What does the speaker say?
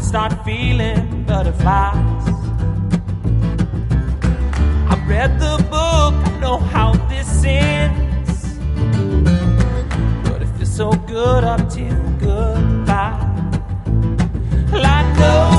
start feeling butterflies. I read the book, I know how this ends, but it feels so good up till goodbye. Well, I know